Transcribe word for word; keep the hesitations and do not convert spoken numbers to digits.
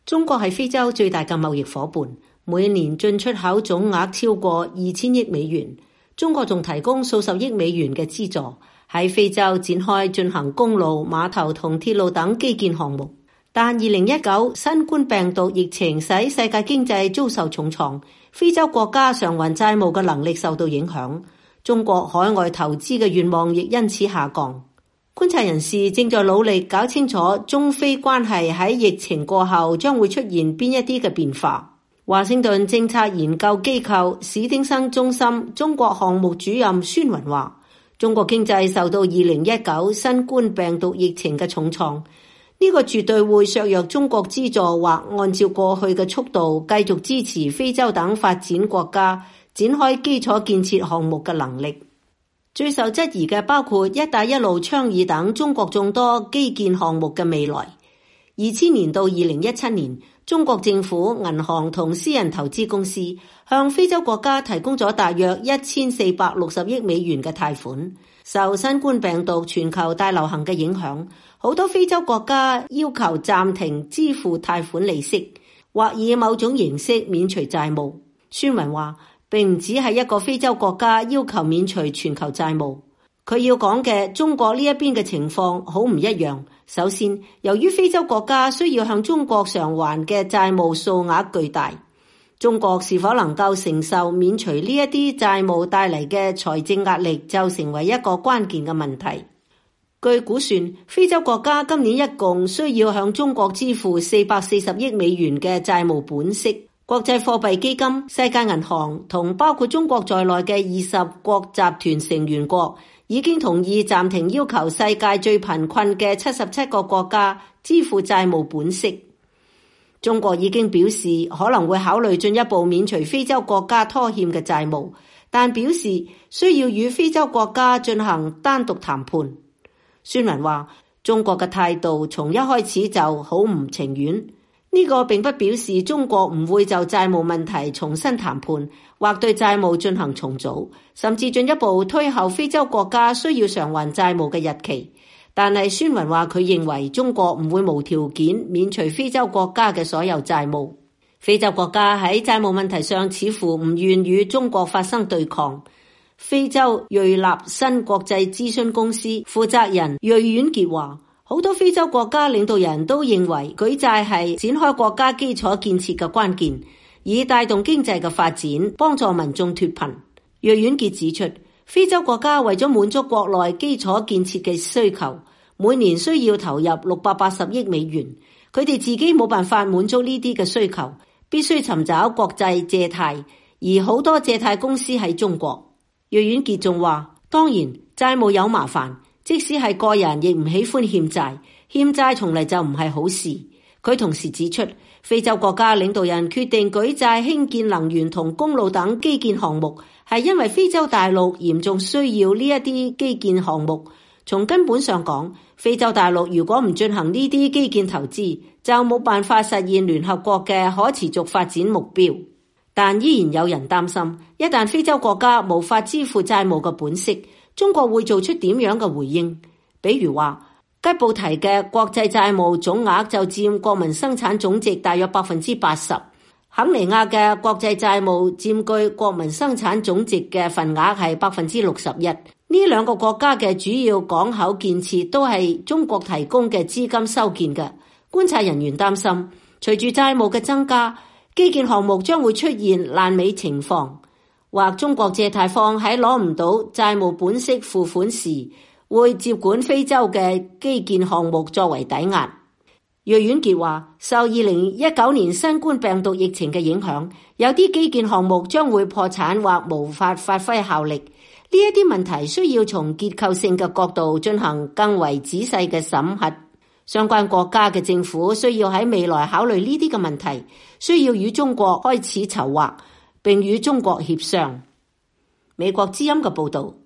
中國係非洲最大嘅貿易夥伴，每年進出口總額超過二千億美元。中國仲提供數十億美元嘅資助，喺非洲展開進行公路、碼頭同鐵路等基建項目。但二零一九新冠病毒疫情使世界經濟遭受重創，非洲國家償還債務嘅能力受到影響，中國海外投資嘅願望亦因此下降。觀察人士正在努力搞清楚中非關係喺疫情過後將會出現邊一啲嘅變化。華盛頓政策研究機構史丁生中心中國項目主任孫雲話，中國經濟受到二零一九新冠病毒疫情嘅重創，呢個絕對會削弱中國資助或按照過去嘅速度繼續支持非洲等發展國家展開基礎建設項目嘅能力。最受質疑嘅包括一帶一路倡議等中國眾多基建項目嘅未來。二千年到二零一七年，中國政府、銀行同私人投資公司向非洲國家提供咗大約一千四百六十億美元嘅貸款。受新冠病毒全球大流行嘅影響，好多非洲國家要求暫停支付貸款利息，或以某種形式免除債務。孫雲話，並唔只係一個非洲國家要求免除全球債務。佢要講嘅中國呢一邊嘅情況好唔一樣。首先，由於非洲國家需要向中國償還嘅債務數額巨大，中國是否能夠承受免除呢一啲債務帶嚟嘅財政壓力，就成為一個關鍵嘅問題。據估算，非洲國家今年一共需要向中國支付四百四十億美元嘅債務本息。國際貨幣基金、世界銀行同包括中國在內嘅二十國集團成員國已經同意暫停要求世界最貧困嘅七十七個國家支付債務本息。中國已經表示可能會考慮進一步免除非洲國家拖欠嘅債務，但表示需要與非洲國家進行單獨談判。孫雲話，中國嘅態度從一開始就好唔情願。呢個並不表示中國唔會就債務問題重新談判，或對債務進行重組，甚至進一步推後非洲國家需要償還債務嘅日期。但係孫雲話，佢認為中國唔會無條件免除非洲國家嘅所有債務。非洲國家喺債務問題上似乎唔願與中國發生對抗。非洲瑞納新國際諮詢公司負責人瑞遠傑話，好多非洲國家領導人都認為舉債係展開國家基礎建設嘅關鍵，以帶動經濟嘅發展，幫助民眾脫貧。瑞遠傑指出，非洲國家為咗滿足國內基礎建設嘅需求，每年需要投入六百八十億美元，佢哋自己冇辦法滿足呢啲嘅需求，必須尋找國際借貸，而好多借貸公司喺中國。瑞遠傑仲話，當然債務有麻煩，即使係個人亦唔喜歡欠債，欠債從嚟就唔係好事。佢同時指出，非洲國家領導人決定舉債興建能源同公路等基建項目，係因為非洲大陸嚴重需要呢一啲基建項目。從根本上講，非洲大陸如果唔進行呢啲基建投資，就冇辦法實現聯合國嘅可持續發展目標。但依然有人擔心，一旦非洲國家無法支付債務嘅本息，中國會做出點樣嘅回應？比如話，吉布提嘅國際債務總額就佔國民生產總值大約百分之八十，肯尼亞嘅國際債務佔據國民生產總值嘅份額係百分之六十一。呢兩個國家嘅主要港口建設都係中國提供嘅資金修建嘅。觀察人員擔心，隨住債務嘅增加，基建項目將會出現爛尾情況，或中國借貸方喺攞唔到債務本息付款時，會接管非洲嘅基建項目作為抵押。瑞遠傑話，受二零一九年新冠病毒疫情嘅影響，有啲基建項目將會破產或無法發揮效力。呢一啲問題需要從結構性嘅角度進行更為仔細嘅審核。相關國家嘅政府需要喺未來考慮呢啲嘅問題，需要與中國開始籌劃，並與中國協商。美國之音嘅報道。